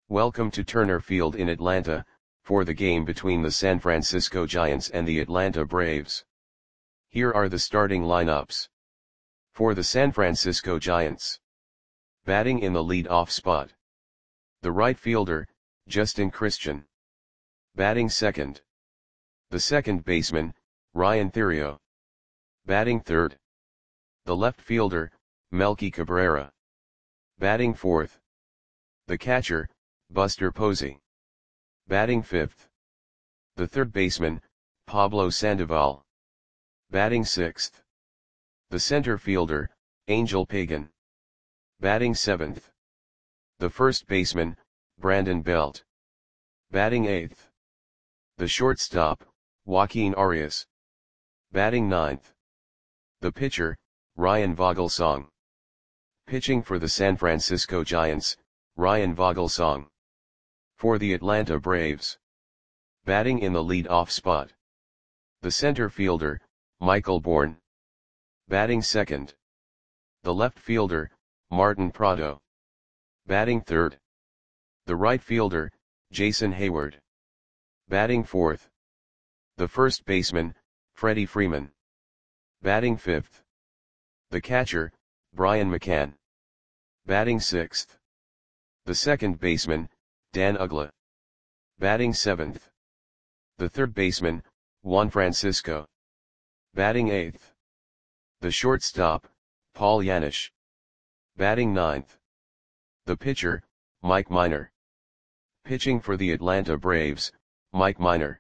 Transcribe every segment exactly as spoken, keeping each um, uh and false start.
Welcome to Turner Field in Atlanta, for the game between the San Francisco Giants and the Atlanta Braves. Here are the starting lineups. For the San Francisco Giants. Batting in the lead-off spot. The right fielder, Justin Christian. Batting second. The second baseman, Ryan Theriot. Batting third. The left fielder, Melky Cabrera. Batting fourth. The catcher, Buster Posey. Batting fifth. The third baseman, Pablo Sandoval. Batting sixth. The center fielder, Angel Pagan. Batting seventh. The first baseman, Brandon Belt. Batting eighth. The shortstop, Joaquin Arias. Batting ninth. The pitcher, Ryan Vogelsong. Pitching for the San Francisco Giants, Ryan Vogelsong. For the Atlanta Braves. Batting in the lead-off spot. The center fielder, Michael Bourn. Batting second. The left fielder, Martin Prado. Batting third. The right fielder, Jason Heyward. Batting fourth. The first baseman, Freddie Freeman. Batting fifth. The catcher, Brian McCann. Batting sixth. The second baseman, Dan Uggla. Batting seventh. The third baseman, Juan Francisco. Batting eighth. The shortstop, Paul Janisch. Batting ninth. The pitcher, Mike Minor. Pitching for the Atlanta Braves, Mike Minor.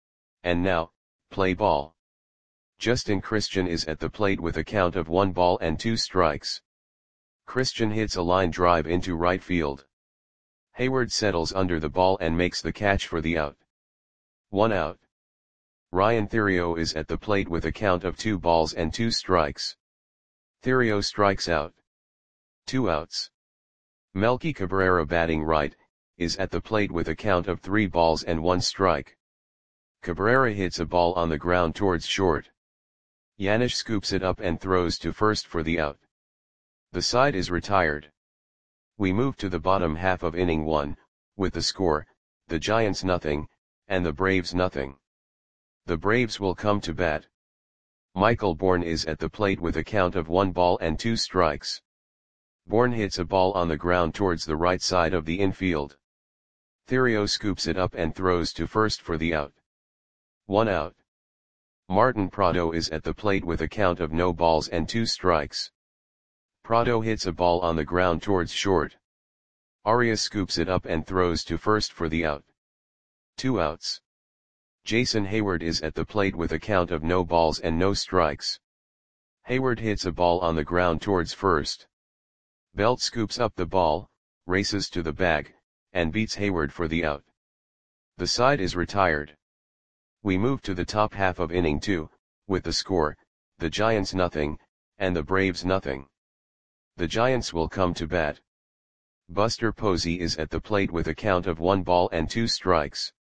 And now, play ball. Justin Christian is at the plate with a count of one ball and two strikes. Christian hits a line drive into right field. Heyward settles under the ball and makes the catch for the out. One out. Ryan Theriot is at the plate with a count of two balls and two strikes. Theriot strikes out. Two outs. Melky Cabrera, batting right, is at the plate with a count of three balls and one strike. Cabrera hits a ball on the ground towards short. Janisch scoops it up and throws to first for the out. The side is retired. We move to the bottom half of inning one, with the score, the Giants nothing, and the Braves nothing. The Braves will come to bat. Michael Bourn is at the plate with a count of one ball and two strikes. Bourn hits a ball on the ground towards the right side of the infield. Theriot scoops it up and throws to first for the out. One out. Martin Prado is at the plate with a count of no balls and two strikes. Prado hits a ball on the ground towards short. Arias scoops it up and throws to first for the out. Two outs. Jason Heyward is at the plate with a count of no balls and no strikes. Heyward hits a ball on the ground towards first. Belt scoops up the ball, races to the bag, and beats Heyward for the out. The side is retired. We move to the top half of inning two, with the score, the Giants nothing, and the Braves nothing. The Giants will come to bat. Buster Posey is at the plate with a count of one ball and two strikes.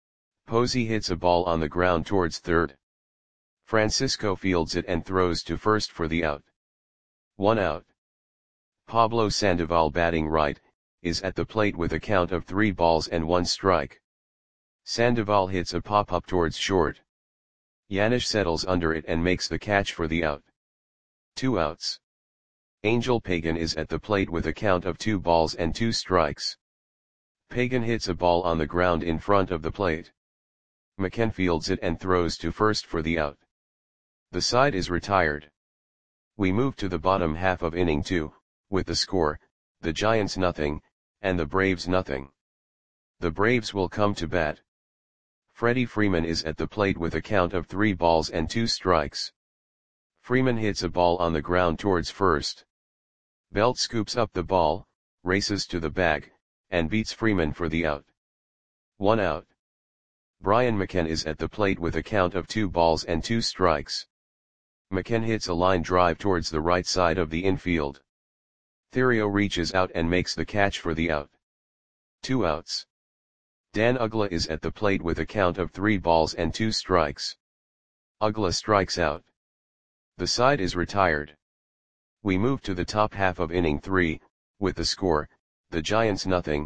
Posey hits a ball on the ground towards third. Francisco fields it and throws to first for the out. One out. Pablo Sandoval, batting right, is at the plate with a count of three balls and one strike. Sandoval hits a pop-up towards short. Janisch settles under it and makes the catch for the out. Two outs. Angel Pagan is at the plate with a count of two balls and two strikes. Pagan hits a ball on the ground in front of the plate. McCann fields it and throws to first for the out. The side is retired. We move to the bottom half of inning two, with the score, the Giants nothing, and the Braves nothing. The Braves will come to bat. Freddie Freeman is at the plate with a count of three balls and two strikes. Freeman hits a ball on the ground towards first. Belt scoops up the ball, races to the bag, and beats Freeman for the out. One out. Brian McCann is at the plate with a count of two balls and two strikes. McCann hits a line drive towards the right side of the infield. Theriot reaches out and makes the catch for the out. Two outs. Dan Uggla is at the plate with a count of three balls and two strikes. Uggla strikes out. The side is retired. We move to the top half of inning three, with the score, the Giants nothing,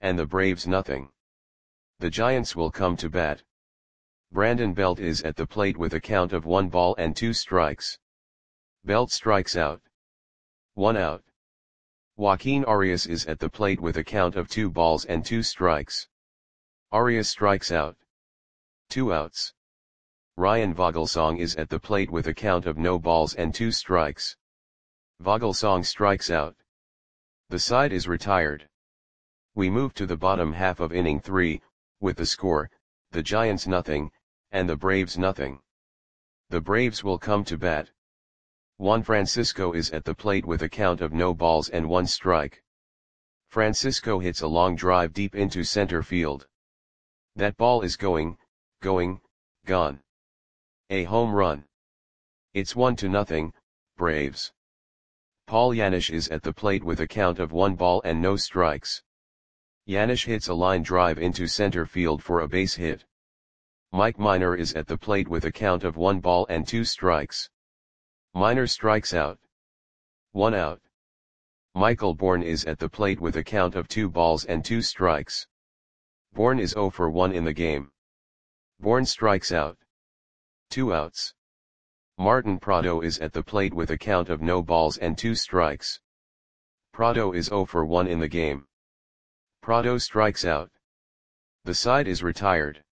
and the Braves nothing. The Giants will come to bat. Brandon Belt is at the plate with a count of one ball and two strikes. Belt strikes out. One out. Joaquin Arias is at the plate with a count of two balls and two strikes. Arias strikes out. Two outs. Ryan Vogelsong is at the plate with a count of no balls and two strikes. Vogelsong strikes out. The side is retired. We move to the bottom half of inning three, with the score, the Giants nothing, and the Braves nothing. The Braves will come to bat. Juan Francisco is at the plate with a count of no balls and one strike. Francisco hits a long drive deep into center field. That ball is going, going, gone. A home run. It's one to nothing, Braves. Paul Janisch is at the plate with a count of one ball and no strikes. Janisch hits a line drive into center field for a base hit. Mike Minor is at the plate with a count of one ball and two strikes. Minor strikes out. One out. Michael Bourne is at the plate with a count of two balls and two strikes. Bourne is zero for one in the game. Bourne strikes out. Two outs. Martin Prado is at the plate with a count of no balls and two strikes. Prado is zero for one in the game. Prado strikes out. The side is retired.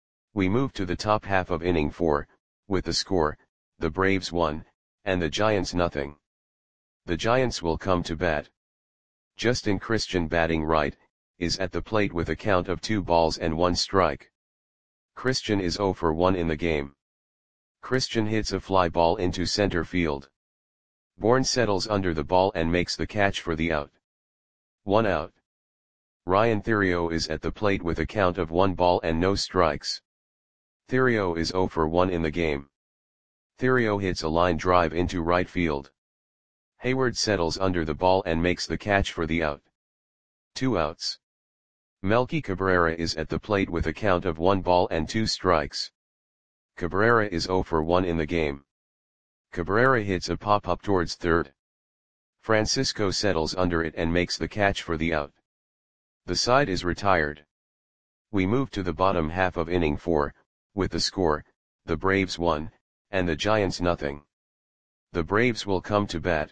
We move to the top half of inning four, with the score, the Braves one, and the Giants nothing. The Giants will come to bat. Justin Christian, batting right, is at the plate with a count of two balls and one strike. Christian is zero for one in the game. Christian hits a fly ball into center field. Bourne settles under the ball and makes the catch for the out. One out. Ryan Theriot is at the plate with a count of one ball and no strikes. Theriot is zero for one in the game. Theriot hits a line drive into right field. Hayward settles under the ball and makes the catch for the out. Two outs. Melky Cabrera is at the plate with a count of one ball and two strikes. Cabrera is zero for one in the game. Cabrera hits a pop-up towards third. Francisco settles under it and makes the catch for the out. The side is retired. We move to the bottom half of inning four, with the score, the Braves one, and the Giants nothing. The Braves will come to bat.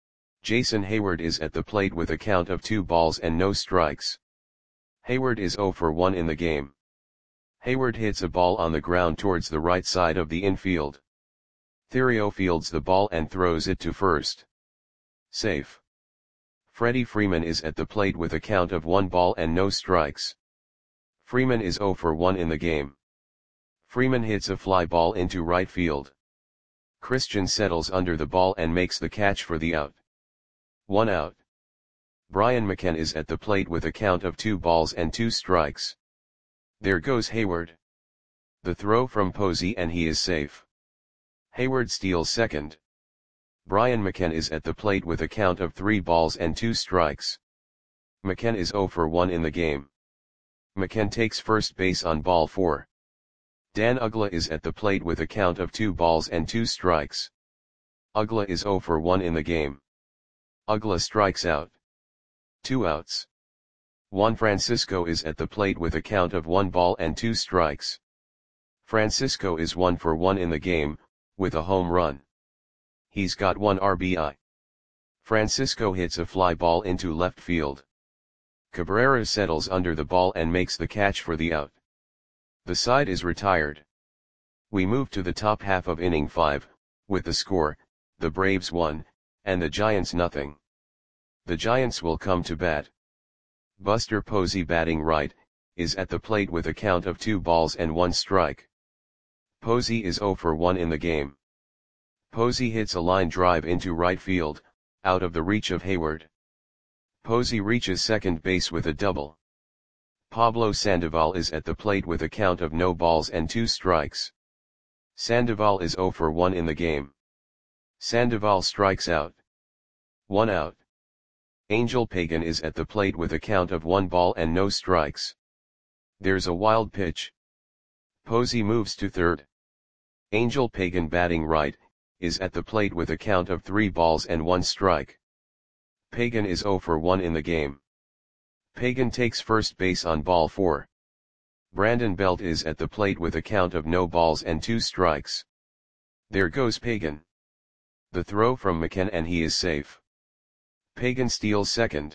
Jason Hayward is at the plate with a count of two balls and no strikes. Hayward is zero for one in the game. Hayward hits a ball on the ground towards the right side of the infield. Theriot fields the ball and throws it to first. Safe. Freddie Freeman is at the plate with a count of one ball and no strikes. Freeman is zero for one in the game. Freeman hits a fly ball into right field. Christian settles under the ball and makes the catch for the out. One out. Brian McCann is at the plate with a count of two balls and two strikes. There goes Hayward. The throw from Posey and he is safe. Hayward steals second. Brian McCann is at the plate with a count of three balls and two strikes. McCann is zero for one in the game. McCann takes first base on ball four. Dan Uggla is at the plate with a count of two balls and two strikes. Uggla is zero for one in the game. Uggla strikes out. Two outs. Juan Francisco is at the plate with a count of one ball and two strikes. Francisco is one for one in the game, with a home run. He's got one R B I. Francisco hits a fly ball into left field. Cabrera settles under the ball and makes the catch for the out. The side is retired. We move to the top half of inning five, with the score, the Braves one, and the Giants nothing. The Giants will come to bat. Buster Posey, batting right, is at the plate with a count of two balls and one strike. Posey is zero for one in the game. Posey hits a line drive into right field, out of the reach of Hayward. Posey reaches second base with a double. Pablo Sandoval is at the plate with a count of no balls and two strikes. Sandoval is zero for one in the game. Sandoval strikes out. One out. Angel Pagan is at the plate with a count of one ball and no strikes. There's a wild pitch. Posey moves to third. Angel Pagan, batting right, is at the plate with a count of three balls and one strike. Pagan is zero for one in the game. Pagan takes first base on ball four. Brandon Belt is at the plate with a count of no balls and two strikes. There goes Pagan. The throw from McKen and he is safe. Pagan steals second.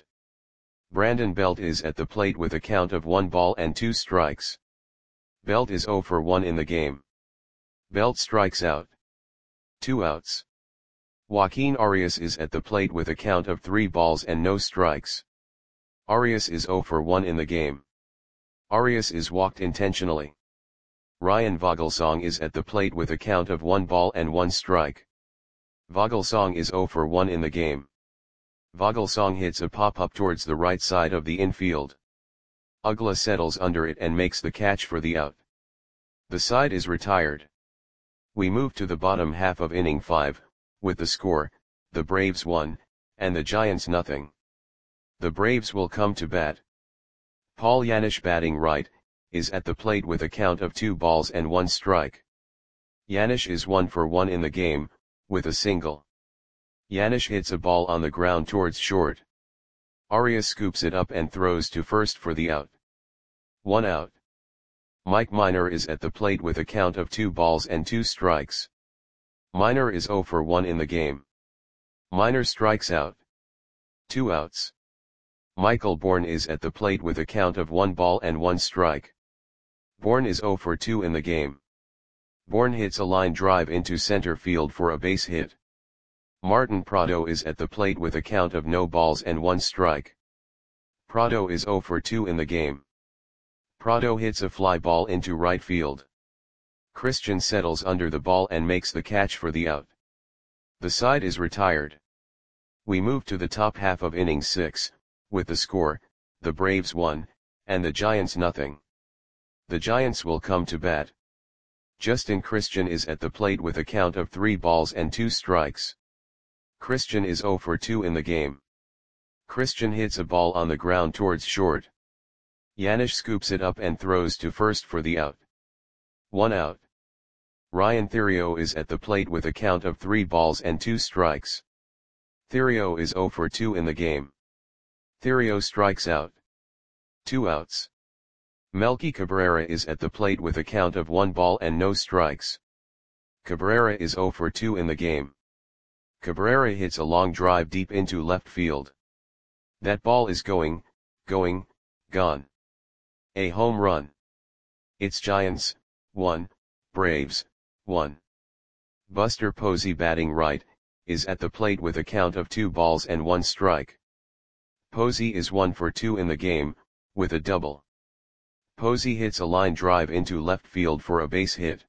Brandon Belt is at the plate with a count of one ball and two strikes. Belt is zero for one in the game. Belt strikes out. Two outs. Joaquin Arias is at the plate with a count of three balls and no strikes. Arias is zero for one in the game. Arias is walked intentionally. Ryan Vogelsong is at the plate with a count of one ball and one strike. Vogelsong is zero for one in the game. Vogelsong hits a pop-up towards the right side of the infield. Uggla settles under it and makes the catch for the out. The side is retired. We move to the bottom half of inning five, with the score, the Braves one, and the Giants nothing. The Braves will come to bat. Paul Janisch, batting right, is at the plate with a count of two balls and one strike. Janisch is one for one in the game, with a single. Janisch hits a ball on the ground towards short. Arias scoops it up and throws to first for the out. One out. Mike Minor is at the plate with a count of two balls and two strikes. Minor is zero for one in the game. Minor strikes out. Two outs. Michael Bourne is at the plate with a count of one ball and one strike. Bourne is zero for two in the game. Bourne hits a line drive into center field for a base hit. Martin Prado is at the plate with a count of no balls and one strike. Prado is zero for two in the game. Prado hits a fly ball into right field. Christian settles under the ball and makes the catch for the out. The side is retired. We move to the top half of inning six, with the score, the Braves one, and the Giants nothing. The Giants will come to bat. Justin Christian is at the plate with a count of three balls and two strikes. Christian is zero for two in the game. Christian hits a ball on the ground towards short. Janisch scoops it up and throws to first for the out. One out. Ryan Theriot is at the plate with a count of three balls and two strikes. Theriot is zero for two in the game. Theriot strikes out. Two outs. Melky Cabrera is at the plate with a count of one ball and no strikes. Cabrera is zero for two in the game. Cabrera hits a long drive deep into left field. That ball is going, going, gone. A home run. It's Giants, one, Braves, one. Buster Posey, batting right, is at the plate with a count of two balls and one strike. Posey is one for two in the game, with a double. Posey hits a line drive into left field for a base hit.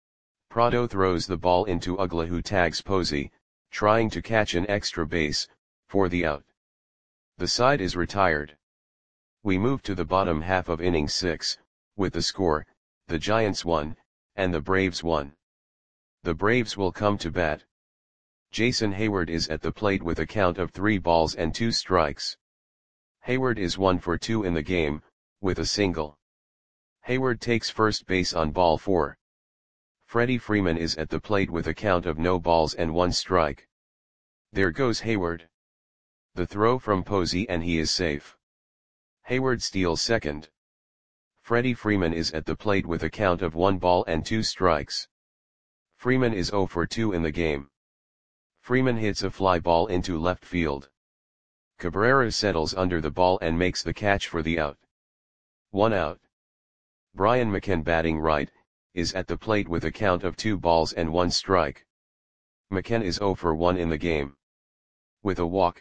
Prado throws the ball into Uggla, who tags Posey, trying to catch an extra base, for the out. The side is retired. We move to the bottom half of inning six, with the score, the Giants one, and the Braves one. The Braves will come to bat. Jason Hayward is at the plate with a count of three balls and two strikes. Hayward is one for two in the game, with a single. Hayward takes first base on ball four. Freddie Freeman is at the plate with a count of no balls and one strike. There goes Hayward. The throw from Posey and he is safe. Hayward steals second. Freddie Freeman is at the plate with a count of one ball and two strikes. Freeman is zero for two in the game. Freeman hits a fly ball into left field. Cabrera settles under the ball and makes the catch for the out. One out. Brian McKen, batting right, is at the plate with a count of two balls and one strike. McKen is zero for one in the game. With a walk.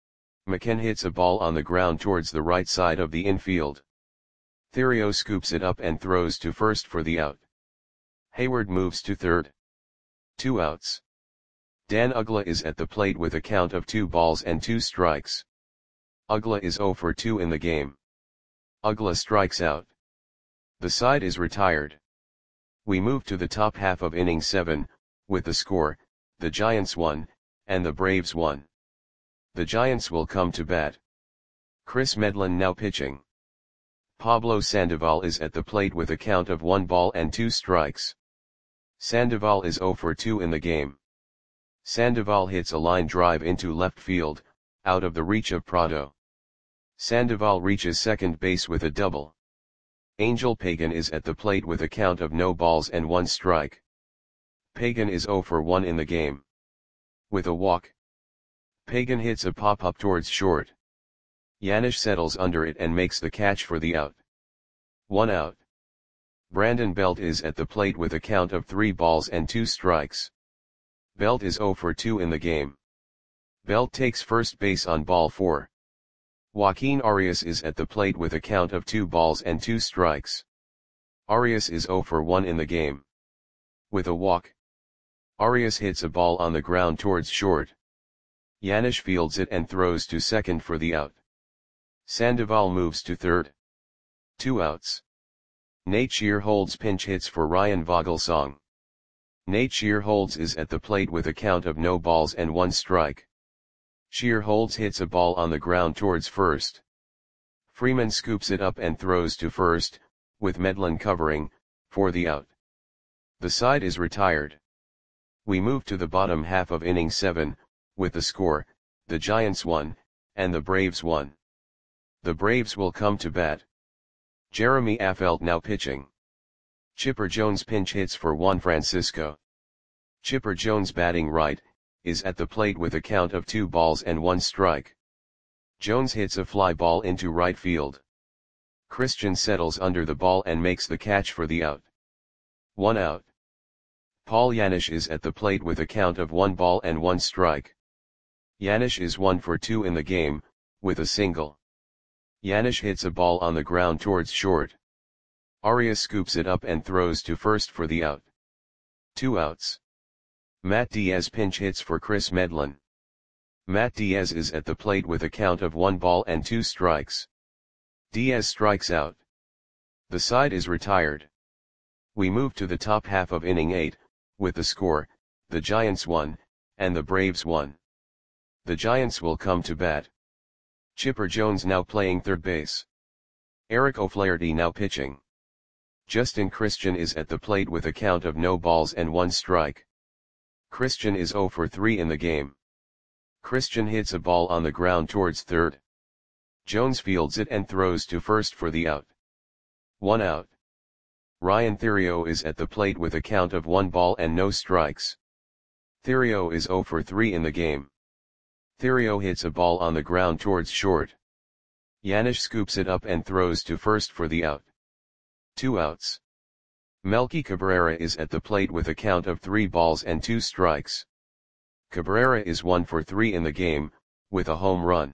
McKen hits a ball on the ground towards the right side of the infield. Theriot scoops it up and throws to first for the out. Hayward moves to third. Two outs. Dan Uggla is at the plate with a count of two balls and two strikes. Uggla is zero for two in the game. Uggla strikes out. The side is retired. We move to the top half of inning seven, with the score, the Giants one, and the Braves one. The Giants will come to bat. Chris Medlin now pitching. Pablo Sandoval is at the plate with a count of one ball and two strikes. Sandoval is zero for two in the game. Sandoval hits a line drive into left field, out of the reach of Prado. Sandoval reaches second base with a double. Angel Pagan is at the plate with a count of no balls and one strike. Pagan is zero for one in the game. With a walk, Pagan hits a pop-up towards short. Yanish settles under it and makes the catch for the out. One out. Brandon Belt is at the plate with a count of three balls and two strikes. Belt is zero for two in the game. Belt takes first base on ball four. Joaquin Arias is at the plate with a count of two balls and two strikes. Arias is zero for one in the game. With a walk, Arias hits a ball on the ground towards short. Yanish fields it and throws to second for the out. Sandoval moves to third. Two outs. Nate Shearholds pinch hits for Ryan Vogelsong. Nate Shearholds is at the plate with a count of no balls and one strike. Shearholds hits a ball on the ground towards first. Freeman scoops it up and throws to first, with Medlin covering, for the out. The side is retired. We move to the bottom half of inning seven, with the score, the Giants won, and the Braves won. The Braves will come to bat. Jeremy Affeldt now pitching. Chipper Jones pinch hits for Juan Francisco. Chipper Jones batting right, is at the plate with a count of two balls and one strike. Jones hits a fly ball into right field. Christian settles under the ball and makes the catch for the out. One out. Paul Yanish is at the plate with a count of one ball and one strike. Yanish is one for two in the game, with a single. Yanish hits a ball on the ground towards short. Arias scoops it up and throws to first for the out. Two outs. Matt Diaz pinch hits for Chris Medlin. Matt Diaz is at the plate with a count of one ball and two strikes. Diaz strikes out. The side is retired. We move to the top half of inning eight, with the score, the Giants won, and the Braves won. The Giants will come to bat. Chipper Jones now playing third base. Eric O'Flaherty now pitching. Justin Christian is at the plate with a count of no balls and one strike. Christian is zero for three in the game. Christian hits a ball on the ground towards third. Jones fields it and throws to first for the out. One out. Ryan Theriot is at the plate with a count of one ball and no strikes. Theriot is zero for three in the game. Theriot hits a ball on the ground towards short. Yanish scoops it up and throws to first for the out. Two outs. Melky Cabrera is at the plate with a count of three balls and two strikes. Cabrera is one for three in the game, with a home run.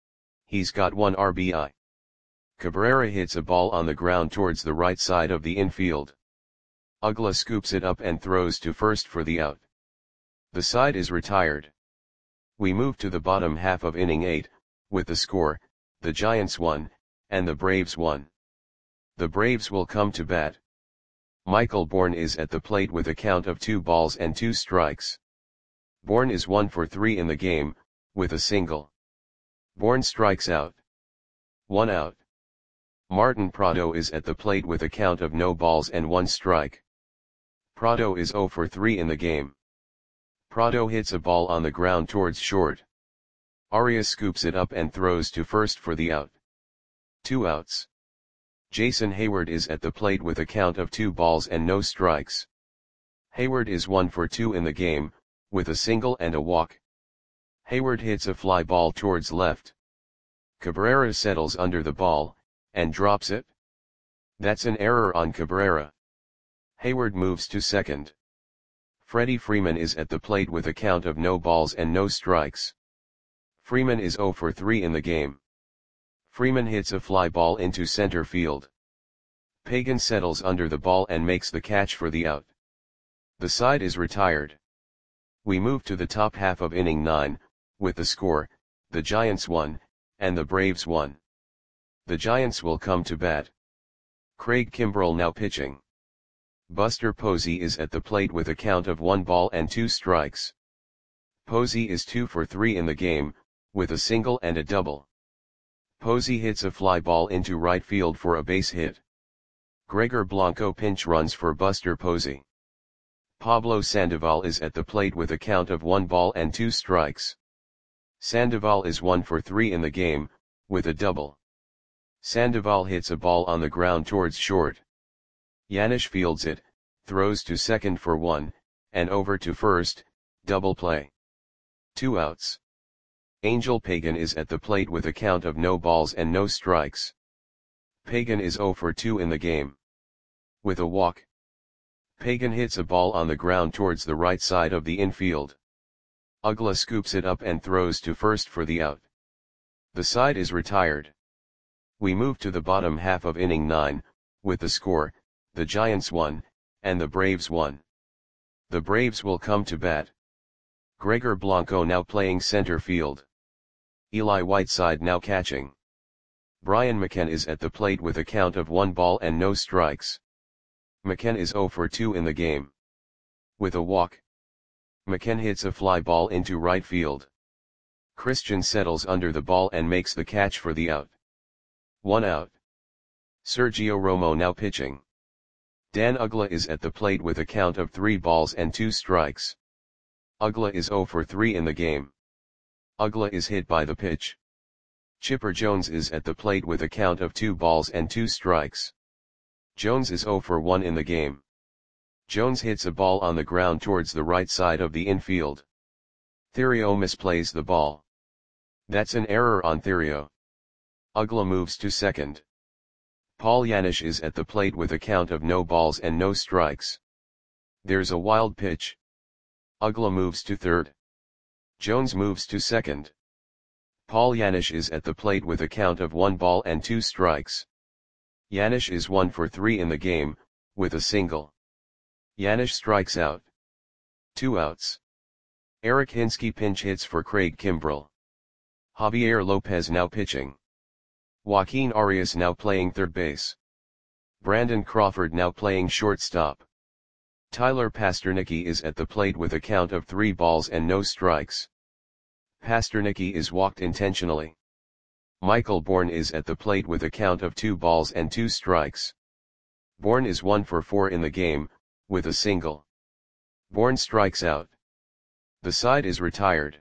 He's got one R B I. Cabrera hits a ball on the ground towards the right side of the infield. Ugla scoops it up and throws to first for the out. The side is retired. We move to the bottom half of inning eight, with the score, the Giants won, and the Braves won. The Braves will come to bat. Michael Bourne is at the plate with a count of two balls and two strikes. Bourne is one for three in the game, with a single. Bourne strikes out. One out. Martin Prado is at the plate with a count of no balls and one strike. Prado is zero for three in the game. Prado hits a ball on the ground towards short. Arias scoops it up and throws to first for the out. Two outs. Jason Hayward is at the plate with a count of two balls and no strikes. Hayward is one for two in the game, with a single and a walk. Hayward hits a fly ball towards left. Cabrera settles under the ball, and drops it. That's an error on Cabrera. Hayward moves to second. Freddie Freeman is at the plate with a count of no balls and no strikes. Freeman is zero for three in the game. Freeman hits a fly ball into center field. Pagan settles under the ball and makes the catch for the out. The side is retired. We move to the top half of inning nine, with the score, the Giants won, and the Braves won. The Giants will come to bat. Craig Kimbrell now pitching. Buster Posey is at the plate with a count of one ball and two strikes. Posey is two for three in the game, with a single and a double. Posey hits a fly ball into right field for a base hit. Gregor Blanco pinch runs for Buster Posey. Pablo Sandoval is at the plate with a count of one ball and two strikes. Sandoval is one for three in the game, with a double. Sandoval hits a ball on the ground towards short. Janisch fields it, throws to second for one, and over to first, double play. Two outs. Angel Pagan is at the plate with a count of no balls and no strikes. Pagan is zero for two in the game. With a walk. Pagan hits a ball on the ground towards the right side of the infield. Uggla scoops it up and throws to first for the out. The side is retired. We move to the bottom half of inning nine, with the score, the Giants won, and the Braves won. The Braves will come to bat. Gregor Blanco now playing center field. Eli Whiteside now catching. Brian McCann is at the plate with a count of one ball and no strikes. McCann is zero for two in the game. With a walk. McCann hits a fly ball into right field. Christian settles under the ball and makes the catch for the out. One out. Sergio Romo now pitching. Dan Uggla is at the plate with a count of three balls and two strikes. Uggla is zero for three in the game. Uggla is hit by the pitch. Chipper Jones is at the plate with a count of two balls and two strikes. Jones is zero for one in the game. Jones hits a ball on the ground towards the right side of the infield. Theriot misplays the ball. That's an error on Theriot. Uggla moves to second. Paul Janisch is at the plate with a count of no balls and no strikes. There's a wild pitch. Uggla moves to third. Jones moves to second. Paul Janisch is at the plate with a count of one ball and two strikes. Janisch is one for three in the game, with a single. Janisch strikes out. Two outs. Eric Hinsky pinch hits for Craig Kimbrell. Javier Lopez now pitching. Joaquin Arias now playing third base. Brandon Crawford now playing shortstop. Tyler Pastornicki is at the plate with a count of three balls and no strikes. Pastornicki is walked intentionally. Michael Bourne is at the plate with a count of two balls and two strikes. Bourne is one for four in the game, with a single. Bourne strikes out. The side is retired.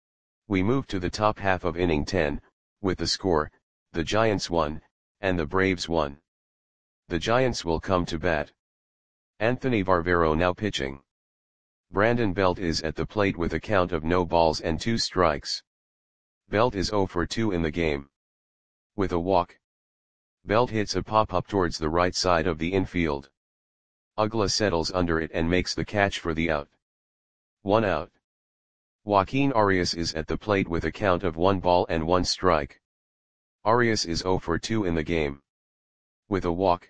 We move to the top half of inning ten, with the score, the Giants won, and the Braves won. The Giants will come to bat. Anthony Varvero now pitching. Brandon Belt is at the plate with a count of no balls and two strikes. Belt is zero for two in the game. With a walk. Belt hits a pop-up towards the right side of the infield. Uggla settles under it and makes the catch for the out. One out. Joaquin Arias is at the plate with a count of one ball and one strike. Arias is zero for two in the game. With a walk.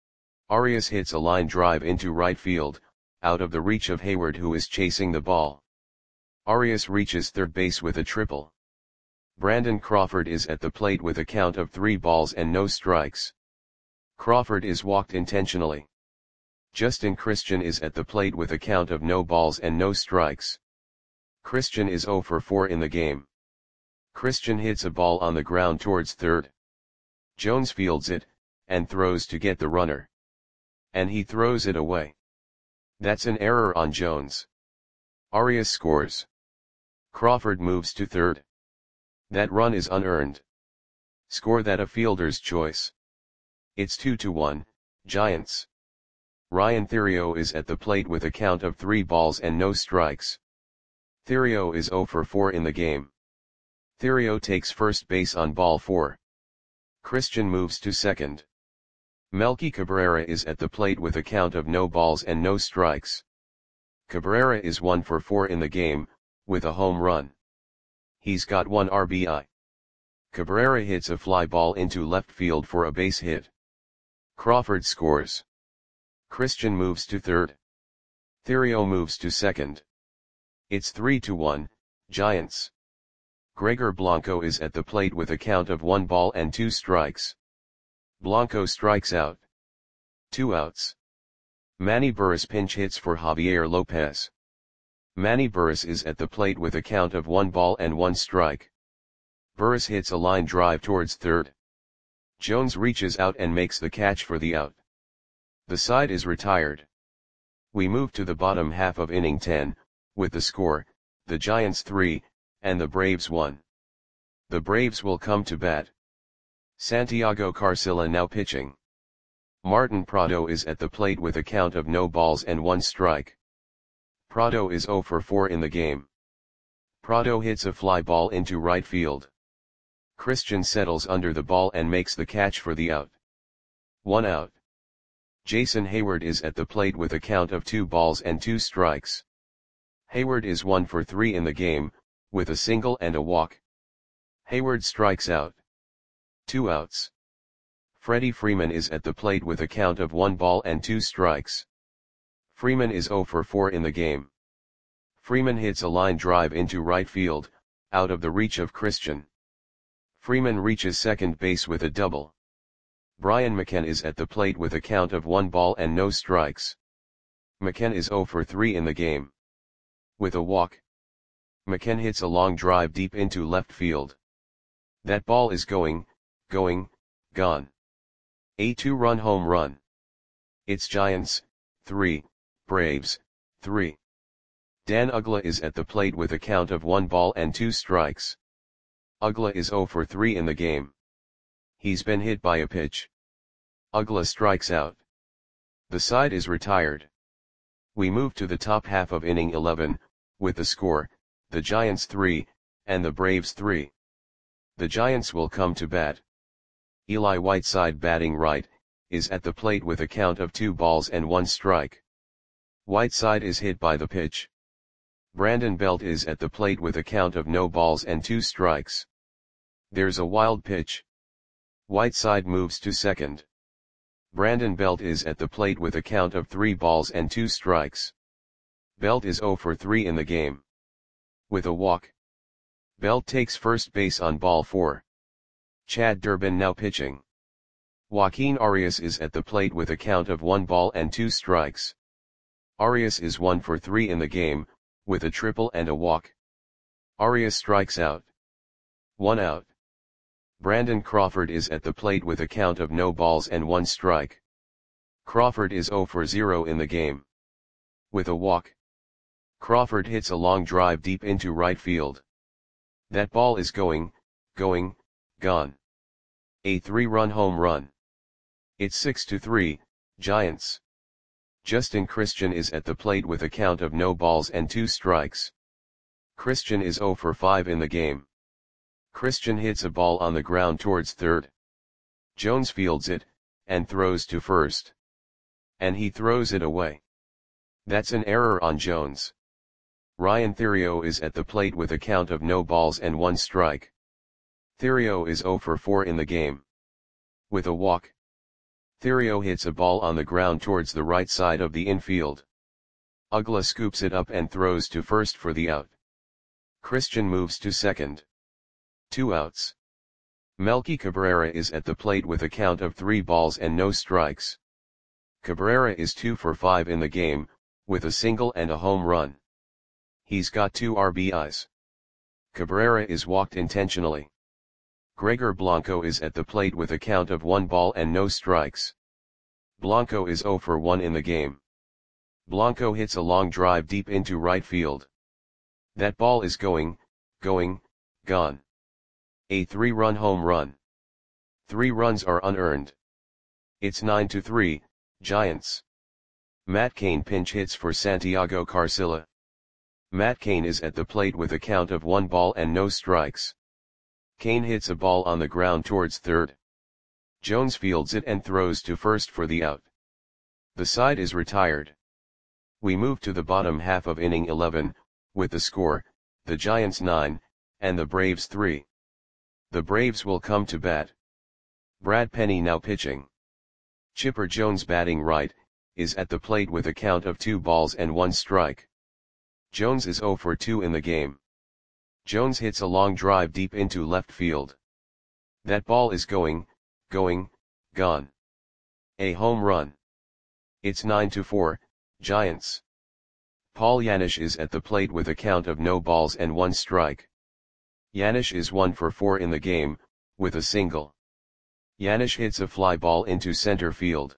Arias hits a line drive into right field, out of the reach of Hayward, who is chasing the ball. Arias reaches third base with a triple. Brandon Crawford is at the plate with a count of three balls and no strikes. Crawford is walked intentionally. Justin Christian is at the plate with a count of no balls and no strikes. Christian is zero for four in the game. Christian hits a ball on the ground towards third. Jones fields it, and throws to get the runner. And he throws it away. That's an error on Jones. Arias scores. Crawford moves to third. That run is unearned. Score that a fielder's choice. It's two to one, Giants. Ryan Theriot is at the plate with a count of three balls and no strikes. Theriot is zero for four in the game. Theriot takes first base on ball four. Christian moves to second. Melky Cabrera is at the plate with a count of no balls and no strikes. Cabrera is one for four in the game, with a home run. He's got one R B I. Cabrera hits a fly ball into left field for a base hit. Crawford scores. Christian moves to third. Theriot moves to second. It's three to one, Giants. Gregor Blanco is at the plate with a count of one ball and two strikes. Blanco strikes out. Two outs. Manny Burris pinch hits for Javier Lopez. Manny Burris is at the plate with a count of one ball and one strike. Burris hits a line drive towards third. Jones reaches out and makes the catch for the out. The side is retired. We move to the bottom half of inning ten, with the score, the Giants three, and the Braves one. The Braves will come to bat. Santiago Carcilla now pitching. Martin Prado is at the plate with a count of no balls and one strike. Prado is zero for four in the game. Prado hits a fly ball into right field. Christian settles under the ball and makes the catch for the out. One out. Jason Heyward is at the plate with a count of two balls and two strikes. Heyward is one for three in the game, with a single and a walk. Heyward strikes out. Two outs. Freddie Freeman is at the plate with a count of one ball and two strikes. Freeman is zero for four in the game. Freeman hits a line drive into right field, out of the reach of Christian. Freeman reaches second base with a double. Brian McCann is at the plate with a count of one ball and no strikes. McCann is zero for three in the game. With a walk. McCann hits a long drive deep into left field. That ball is going, going, gone. A two-run home run. It's Giants, three, Braves, three. Dan Uggla is at the plate with a count of one ball and two strikes. Uggla is zero for three in the game. He's been hit by a pitch. Uggla strikes out. The side is retired. We move to the top half of inning eleven, with the score, the Giants three, and the Braves three. The Giants will come to bat. Eli Whiteside, batting right, is at the plate with a count of two balls and one strike. Whiteside is hit by the pitch. Brandon Belt is at the plate with a count of no balls and two strikes. There's a wild pitch. Whiteside moves to second. Brandon Belt is at the plate with a count of three balls and two strikes. Belt is zero for three in the game. With a walk. Belt takes first base on ball four. Chad Durbin now pitching. Joaquin Arias is at the plate with a count of one ball and two strikes. Arias is one for three in the game, with a triple and a walk. Arias strikes out. One out. Brandon Crawford is at the plate with a count of no balls and one strike. Crawford is zero for zero in the game. With a walk. Crawford hits a long drive deep into right field. That ball is going, going, gone. A three-run home run. It's six to three, Giants. Justin Christian is at the plate with a count of no balls and two strikes. Christian is zero for five in the game. Christian hits a ball on the ground towards third. Jones fields it, and throws to first. And he throws it away. That's an error on Jones. Ryan Theriot is at the plate with a count of no balls and one strike. Theriot is zero for four in the game. With a walk. Theriot hits a ball on the ground towards the right side of the infield. Uggla scoops it up and throws to first for the out. Christian moves to second. Two outs. Melky Cabrera is at the plate with a count of three balls and no strikes. Cabrera is two for five in the game, with a single and a home run. He's got two R B Is. Cabrera is walked intentionally. Gregor Blanco is at the plate with a count of one ball and no strikes. Blanco is zero for one in the game. Blanco hits a long drive deep into right field. That ball is going, going, gone. A three-run home run. Three runs are unearned. It's nine to three, Giants. Matt Cain pinch hits for Santiago Carcilla. Matt Cain is at the plate with a count of one ball and no strikes. Cain hits a ball on the ground towards third. Jones fields it and throws to first for the out. The side is retired. We move to the bottom half of inning eleven, with the score, the Giants nine, and the Braves three. The Braves will come to bat. Brad Penny now pitching. Chipper Jones, batting right, is at the plate with a count of two balls and one strike. Jones is zero for two in the game. Jones hits a long drive deep into left field. That ball is going, going, gone. A home run. It's nine to four, Giants. Paul Janisch is at the plate with a count of no balls and one strike. Janisch is one for four in the game, with a single. Janisch hits a fly ball into center field.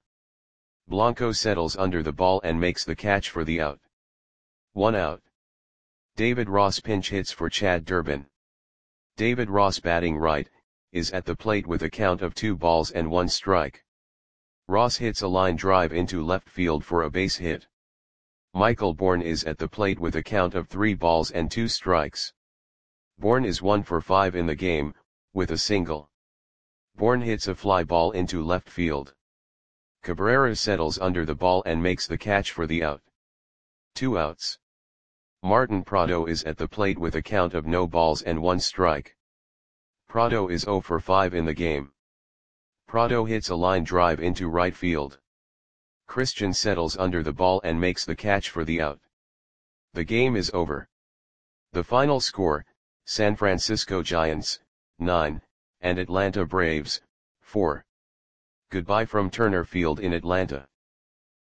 Blanco settles under the ball and makes the catch for the out. One out. David Ross pinch hits for Chad Durbin. David Ross, batting right, is at the plate with a count of two balls and one strike. Ross hits a line drive into left field for a base hit. Michael Bourn is at the plate with a count of three balls and two strikes. Bourn is one for five in the game, with a single. Bourn hits a fly ball into left field. Cabrera settles under the ball and makes the catch for the out. Two outs. Martin Prado is at the plate with a count of no balls and one strike. Prado is zero for five in the game. Prado hits a line drive into right field. Christian settles under the ball and makes the catch for the out. The game is over. The final score, San Francisco Giants, nine, and Atlanta Braves, four. Goodbye from Turner Field in Atlanta.